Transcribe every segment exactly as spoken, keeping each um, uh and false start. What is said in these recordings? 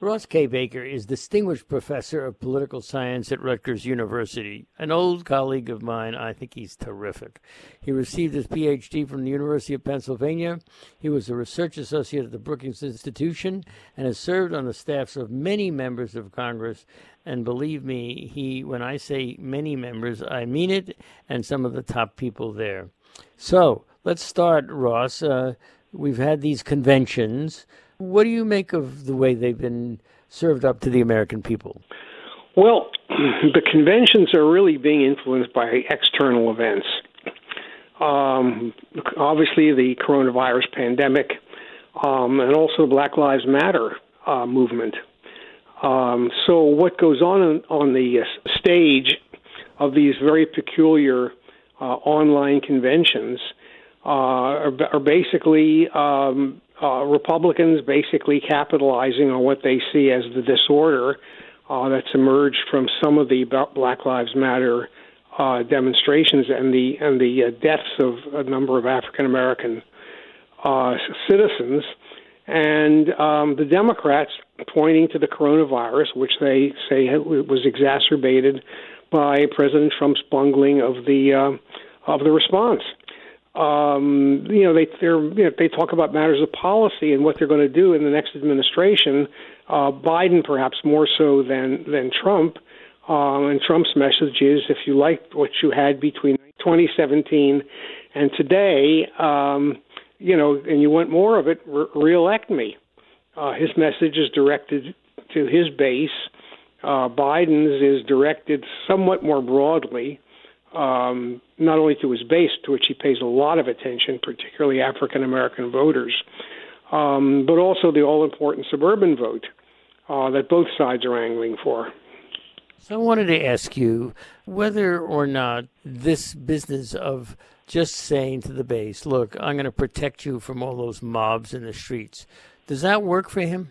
Ross K. Baker is Distinguished Professor of Political Science at Rutgers University. An old colleague of mine. I think he's terrific. He received his P H D from the University of Pennsylvania. He was a research associate at the Brookings Institution and has served on the staffs of many members of Congress. And believe me, he, when I say many members, I mean it, and some of the top people there. So let's start, Ross. Uh, we've had these conventions. What do you make of the way they've been served up to the American people? Well, the conventions are really being influenced by external events. Um, obviously, the coronavirus pandemic, um, and also the Black Lives Matter uh, movement. Um, so what goes on on the stage of these very peculiar uh, online conventions uh, are, are basically um, uh, Republicans basically capitalizing on what they see as the disorder uh, that's emerged from some of the Black Lives Matter uh, demonstrations and the and the uh, deaths of a number of African American uh, citizens. And um, the Democrats pointing to the coronavirus, which they say was exacerbated by President Trump's bungling of the uh, of the response. Um, you know, they they're, you know, they talk about matters of policy and what they're going to do in the next administration. Uh, Biden, perhaps more so than than Trump. Um, and Trump's message is, if you liked what you had between twenty seventeen and today, um, you know, and you want more of it, re- reelect me. Uh, his message is directed to his base. Uh, Biden's is directed somewhat more broadly, um, not only to his base, to which he pays a lot of attention, particularly African-American voters, um, but also the all-important suburban vote uh, that both sides are angling for. So I wanted to ask you whether or not this business of just saying to the base, look, I'm going to protect you from all those mobs in the streets, does that work for him?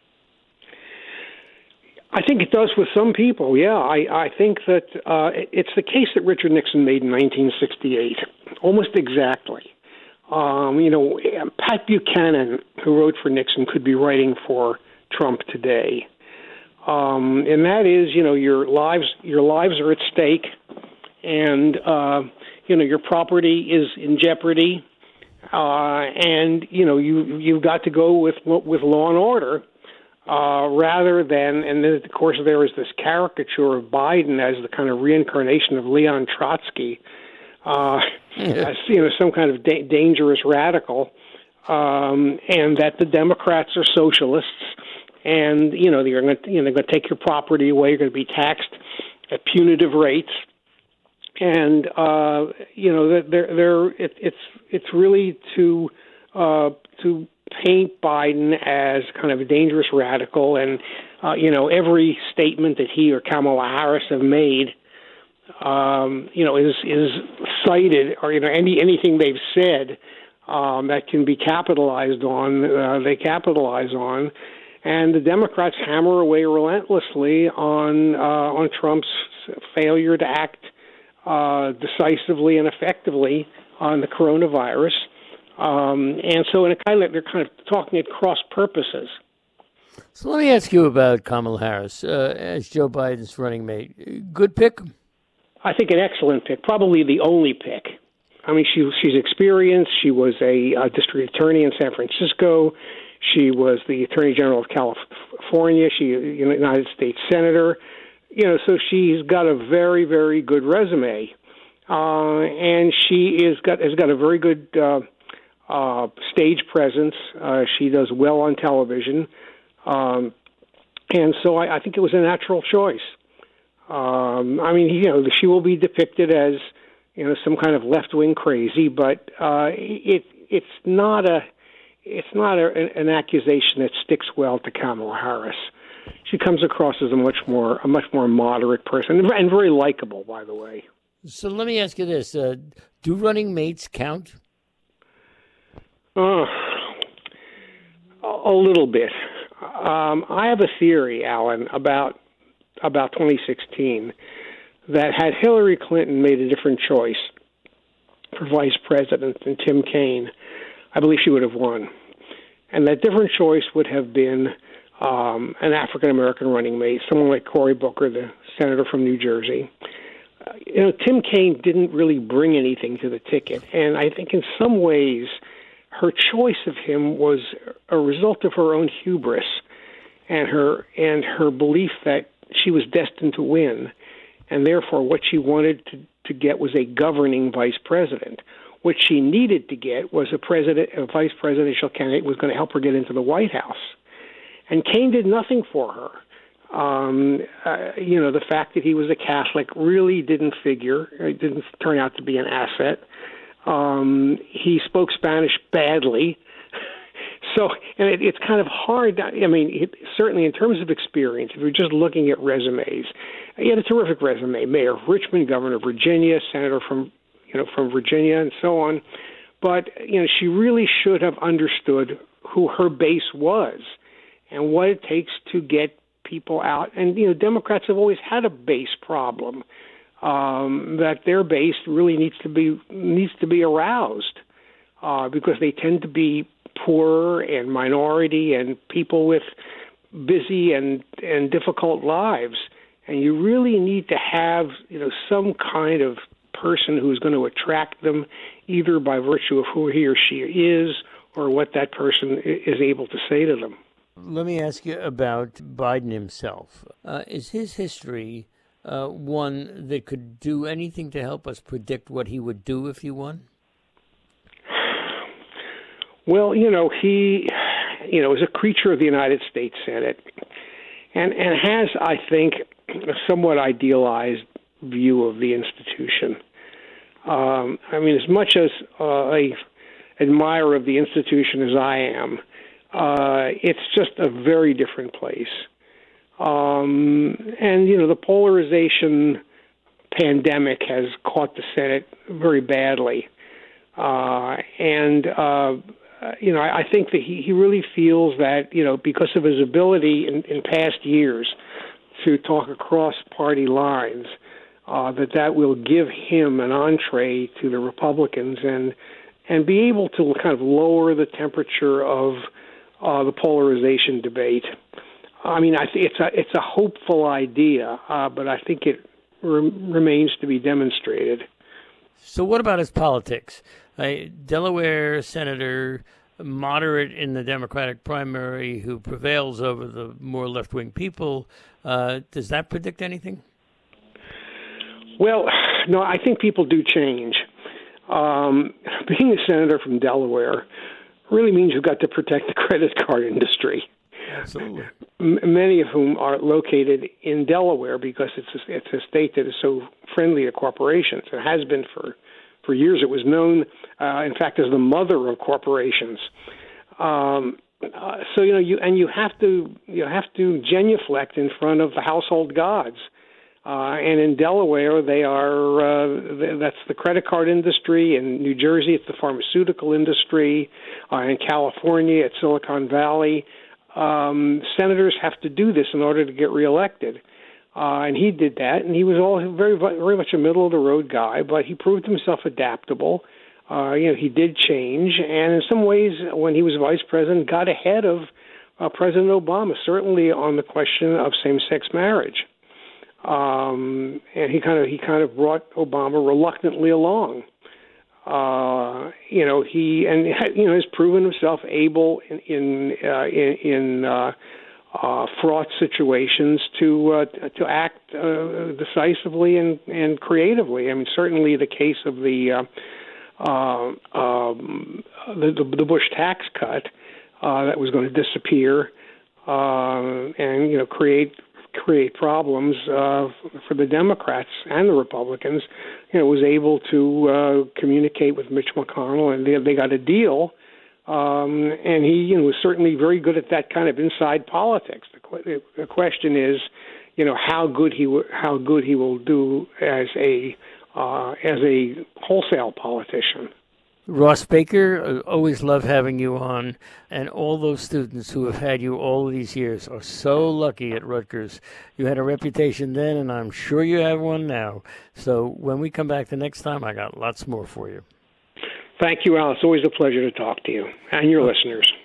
I think it does with some people, yeah. I, I think that uh, it's the case that Richard Nixon made in nineteen sixty-eight, almost exactly. Um, you know, Pat Buchanan, who wrote for Nixon, could be writing for Trump today. Um, and that is, you know, your lives your lives are at stake, and, uh, you know, your property is in jeopardy, uh, and, you know, you, you've got to go with with law and order. Uh, rather than, and then, of course, there is this caricature of Biden as the kind of reincarnation of Leon Trotsky, uh, as, you know, some kind of da- dangerous radical, um, and that the Democrats are socialists, and you know they're going to, you know, they're going to take your property away. You're going to be taxed at punitive rates, and uh, you know they're they're it, it's it's really to uh, to. paint Biden as kind of a dangerous radical, and uh, you know every statement that he or Kamala Harris have made, um, you know, is is cited, or you know any anything they've said um, that can be capitalized on, uh, they capitalize on, and the Democrats hammer away relentlessly on uh, on Trump's failure to act uh, decisively and effectively on the coronavirus. Um, and so in a kind of, they're kind of talking at cross purposes. So let me ask you about Kamala Harris uh, as Joe Biden's running mate. Good pick? I think an excellent pick, probably the only pick. I mean, she she's experienced. She was a, a district attorney in San Francisco. She was the attorney general of California. She, you know, United States senator. You know, so she's got a very, very good resume, uh, and she is got has got a very good Uh, Uh, stage presence. Uh, she does well on television. Um, and so I, I think it was a natural choice. Um, I mean, you know, she will be depicted as, you know, some kind of left-wing crazy, but uh, it it's not a it's not a, an accusation that sticks well to Kamala Harris. She comes across as a much more a much more moderate person, and very likable, by the way. So let me ask you this: uh, do running mates count? Uh, a little bit. Um, I have a theory, Alan, about about twenty sixteen, that had Hillary Clinton made a different choice for vice president than Tim Kaine, I believe she would have won. And that different choice would have been um, an African-American running mate, someone like Cory Booker, the senator from New Jersey. Uh, you know, Tim Kaine didn't really bring anything to the ticket, and I think in some ways her choice of him was a result of her own hubris and her and her belief that she was destined to win, and therefore what she wanted to, to get was a governing vice president. What she needed to get was a president, a vice presidential candidate who was going to help her get into the White House. And Kaine did nothing for her. Um, uh, you know, the fact that he was a Catholic really didn't figure. It didn't turn out to be an asset. Um, he spoke Spanish badly. So, and it, it's kind of hard. I mean, it, certainly in terms of experience, if you're just looking at resumes, he had a terrific resume. Mayor of Richmond, governor of Virginia, senator from, you know, from Virginia, and so on. But, you know, she really should have understood who her base was and what it takes to get people out. And, you know, Democrats have always had a base problem, um, that their base really needs to be needs to be aroused uh, because they tend to be poorer and minority and people with busy and, and difficult lives. And you really need to have, you know, some kind of person who's going to attract them either by virtue of who he or she is or what that person is able to say to them. Let me ask you about Biden himself. Uh, is his history uh, one that could do anything to help us predict what he would do if he won? Well, you know, he, you know, is a creature of the United States Senate and, and has, I think, a somewhat idealized view of the institution. Um, I mean, as much as uh, a admirer of the institution as I am, uh, it's just a very different place. Um, and, you know, the polarization pandemic has caught the Senate very badly. Uh, and, uh, you know, I, I think that he, he really feels that, you know, because of his ability in, in past years to talk across party lines, uh, that that will give him an entree to the Republicans and and be able to kind of lower the temperature of uh, the polarization debate. I mean, I th- it's a it's a hopeful idea, uh, but I think it re- remains to be demonstrated. So, what about his politics? A Delaware senator, moderate in the Democratic primary, who prevails over the more left-wing people. Uh, does that predict anything? Well, no, I think people do change. Um, being a senator from Delaware really means you've got to protect the credit card industry. Absolutely. M- many of whom are located in Delaware because it's a, it's a state that is so friendly to corporations. It has been for, for years. It was known, uh, in fact, as the mother of corporations. Um, uh, so you know, you and you have to you have to genuflect in front of the household gods. Uh, and in Delaware, they are, uh, that's the credit card industry. In New Jersey, it's the pharmaceutical industry. Uh, in California, it's Silicon Valley. Um, senators have to do this in order to get reelected. Uh, and he did that, and he was all very, very much a middle-of-the-road guy, but he proved himself adaptable. Uh, you know, he did change, and in some ways, when he was vice president, got ahead of uh, President Obama, certainly on the question of same-sex marriage. Um, and he kind of he kind of brought Obama reluctantly along. Uh, you know he and you know has proven himself able in in uh, in, in uh, uh, fraught situations to uh, to act uh, decisively and, and creatively. I mean, certainly the case of the uh, uh, um, the, the Bush tax cut uh, that was going to disappear uh, and you know create. create problems uh, for the Democrats and the Republicans, you know, was able to uh, communicate with Mitch McConnell, and they, they got a deal. Um, and he, you know, was certainly very good at that kind of inside politics. The, qu- the question is, you know, how good he w- how good he will do as a uh, as a wholesale politician. Ross Baker, always love having you on, and all those students who have had you all these years are so lucky at Rutgers. You had a reputation then, and I'm sure you have one now. So when we come back the next time, I got lots more for you. Thank you, Al. It's always a pleasure to talk to you and your listeners.